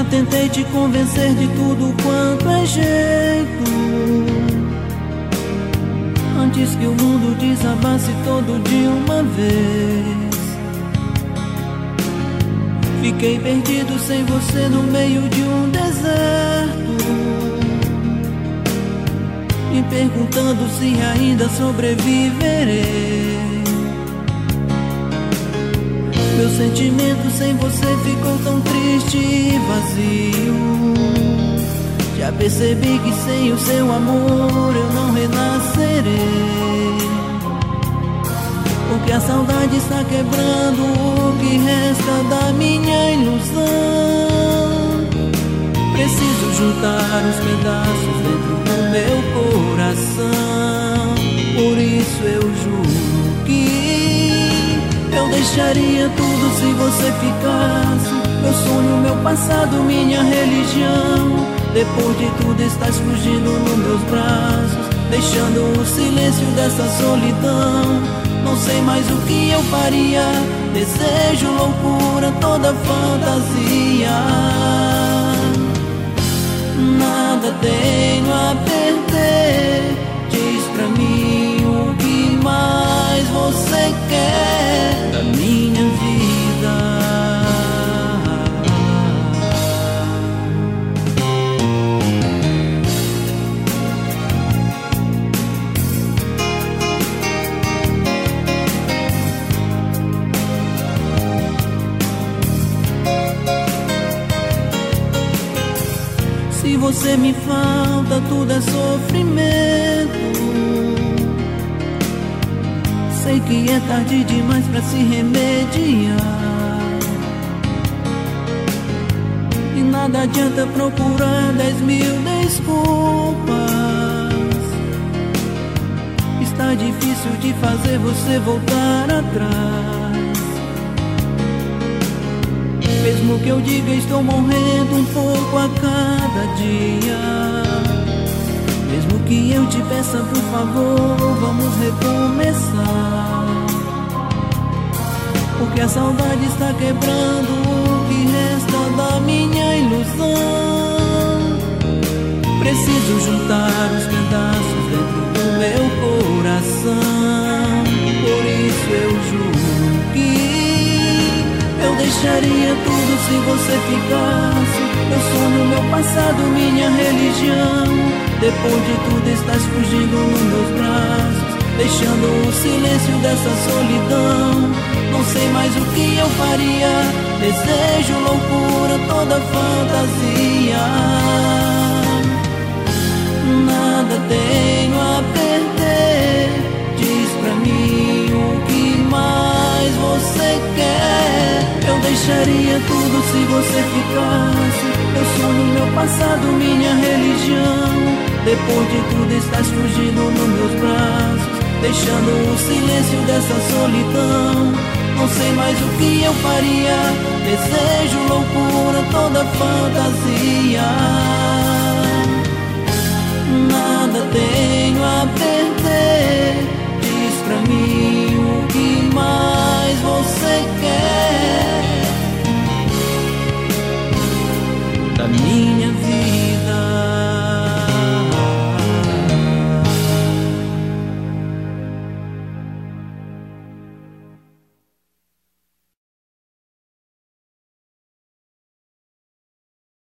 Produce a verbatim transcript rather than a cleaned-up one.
tentei te convencer de tudo quanto é jeito, antes que o mundo desabasse todo de uma vez. Fiquei perdido sem você no meio de um deserto, me perguntando se ainda sobreviverei. Meu sentimento sem você ficou tão triste e vazio. Já percebi que sem o seu amor eu não renascerei, porque a saudade está quebrando o que resta da minha ilusão. Preciso juntar os pedaços dentro do meu coração. Por isso eu juro que eu deixaria tudo se você ficasse. Meu sonho, meu passado, minha religião. Depois de tudo estás fugindo nos meus braços, deixando o silêncio dessa solidão. Não sei mais o que eu faria. Desejo, loucura, toda fantasia. Nada tenho a perder. Diz pra mim o que mais você quer da minha vida. Se você me falta, tudo é sofrimento. Sei que é tarde demais pra se remediar, e nada adianta procurar dez mil desculpas. Está difícil de fazer você voltar atrás. Mesmo que eu diga estou morrendo um pouco a cada dia, mesmo que eu te peça por favor, vamos recomeçar, porque a saudade está quebrando o que resta da minha ilusão. Preciso juntar os pedaços dentro do meu coração. Por isso eu juro que eu deixaria tudo se você ficasse. Meu sonho, meu passado, minha religião. Depois de tudo estás fugindo nos meus braços, deixando o silêncio dessa solidão. Não sei mais o que eu faria. Desejo, loucura, toda fantasia. Nada tenho a perder. Diz pra mim o que mais você quer. Eu deixaria tudo se você ficasse. Meu sonho, meu passado, minha religião. Depois de tudo estás fugindo nos meus braços, deixando o silêncio dessa solidão. Não sei mais o que eu faria. Desejo, loucura, toda fantasia. Nada tenho a perder. Diz pra mim o que mais você quer da minha